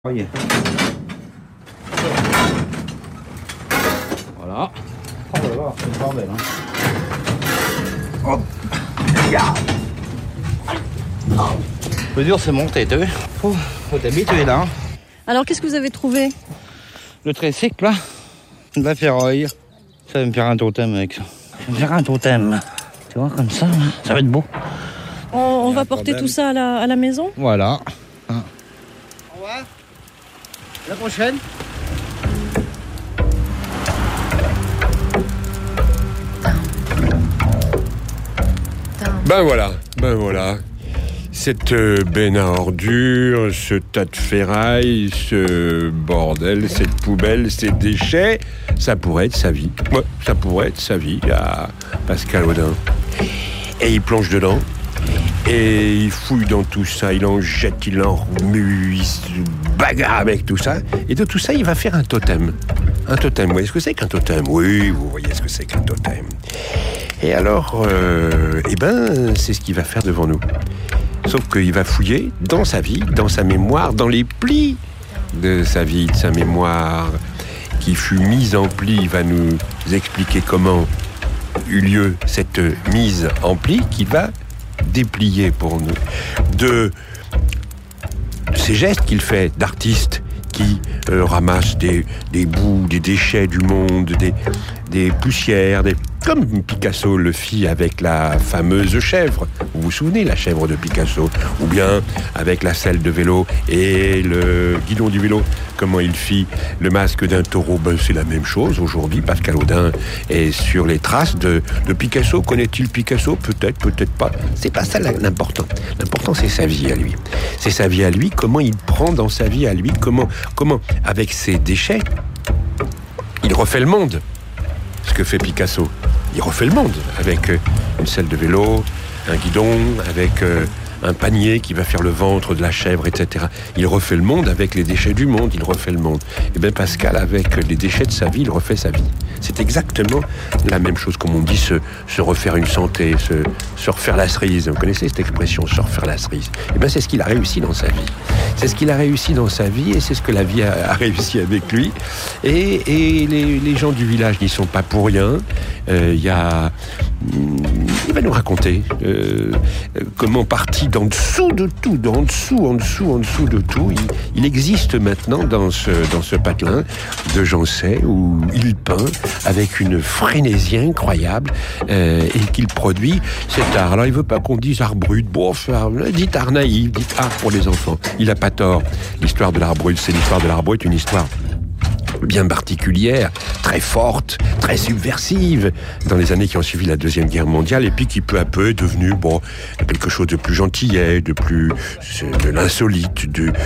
Oye. Voilà. Oh là là, c'est pas belle, hein. Hop. Ya. Le dur, c'est monter, t'as vu? Faut t'habituer là. Hein. Alors, qu'est-ce que vous avez trouvé? Le tricycle, là. De la ferraille. Ça va me faire un totem avec ça. Ça va me faire un totem. Tu vois, comme ça, ça va être beau. On va porter tout ça à la maison? Voilà. Au revoir. À la prochaine. Ben voilà. Cette benne à ordures, ce tas de ferraille, ce bordel, cette poubelle, ces déchets, ça pourrait être sa vie. Ouais, ça pourrait être sa vie à Pascal Audin. Et il plonge dedans, et il fouille dans tout ça, il en jette, il en remue, il se bagarre avec tout ça. Et de tout ça, il va faire un totem. Un totem, vous voyez ce que c'est qu'un totem? Oui, vous voyez ce que c'est qu'un totem. Et alors, c'est ce qu'il va faire devant nous. Sauf qu'il va fouiller dans sa vie, dans sa mémoire, dans les plis de sa vie, de sa mémoire, qui fut mise en pli. Il va nous expliquer comment eut lieu cette mise en pli qu'il va déplier pour nous. De ces gestes qu'il fait d'artiste qui ramasse des bouts, des déchets du monde, des poussières, comme Picasso le fit avec la fameuse chèvre. Vous vous souvenez, la chèvre de Picasso? Ou bien avec la selle de vélo et le guidon du vélo, comment il fit le masque d'un taureau. Ben, c'est la même chose aujourd'hui. Pascal Audin est sur les traces de Picasso. Connaît-il Picasso? Peut-être, peut-être pas. C'est pas ça l'important. L'important, c'est sa vie à lui. C'est sa vie à lui, comment il prend dans sa vie à lui, comment avec ses déchets, il refait le monde. Ce que fait Picasso. Il refait le monde avec une selle de vélo, un guidon, avec un panier qui va faire le ventre de la chèvre, etc. Il refait le monde avec les déchets du monde, il refait le monde. Et bien Pascal, avec les déchets de sa vie, il refait sa vie. C'est exactement la même chose, comme on dit, se refaire une santé, se refaire la cerise. Vous connaissez cette expression, se refaire la cerise? Et bien c'est ce qu'il a réussi dans sa vie. C'est ce qu'il a réussi dans sa vie et c'est ce que la vie a réussi avec lui. Et les gens du village n'y sont pas pour rien. Il va nous raconter comment parti d'en dessous de tout, en dessous de tout, il existe maintenant dans ce patelin de Jancet où il peint avec une frénésie incroyable et qu'il produit cet art. Alors il veut pas qu'on dise art brut, dites art naïf, dites art pour les enfants. Il a pas tort. L'histoire de l'art brut, c'est l'histoire de l'art brut, une histoire bien particulière, très forte, très subversive, dans les années qui ont suivi la Deuxième Guerre mondiale, et puis qui peu à peu est devenu quelque chose de plus gentillet, de l'insolite,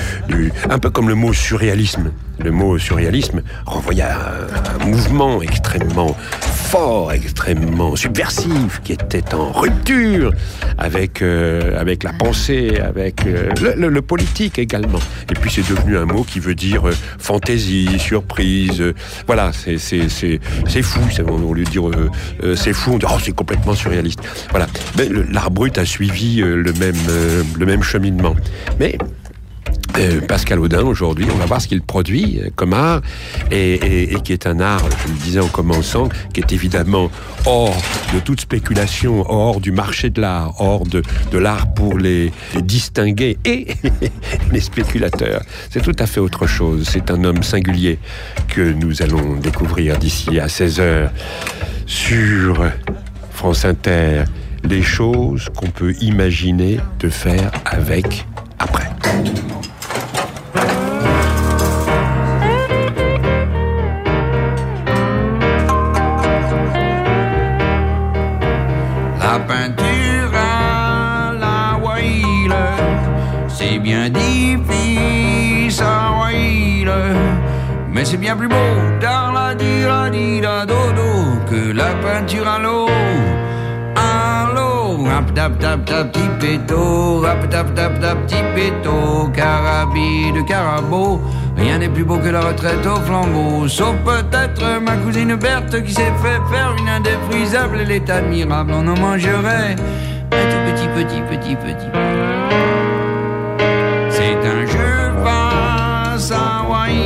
un peu comme le mot surréalisme. Le mot surréalisme renvoyait à un mouvement extrêmement fort, extrêmement subversif, qui était en rupture avec la pensée, avec le politique également. Et puis c'est devenu un mot qui veut dire fantaisie, surprise. Voilà, c'est fou. Au lieu de dire c'est fou, on dit c'est complètement surréaliste. Voilà. Mais l'art brut a suivi le même cheminement. Mais Pascal Audin, aujourd'hui, on va voir ce qu'il produit comme art, et qui est un art, je le disais en commençant, qui est évidemment hors de toute spéculation, hors du marché de l'art, hors de l'art pour les distinguer et les spéculateurs. C'est tout à fait autre chose. C'est un homme singulier que nous allons découvrir d'ici à 16h sur France Inter. Les choses qu'on peut imaginer de faire avec après. La peinture à la Whale, c'est bien difficile à Whale, mais c'est bien plus beau dans la dodo que la peinture à l'eau. À l'eau, rap tap tap tap tipéto, rap tap tap tap tipéto, carabie de carabo. Rien n'est plus beau que la retraite au flambeau, sauf peut-être ma cousine Berthe qui s'est fait faire une indéfrisable. Elle est admirable, on en mangerait un tout petit. C'est un jeu face Hawaï.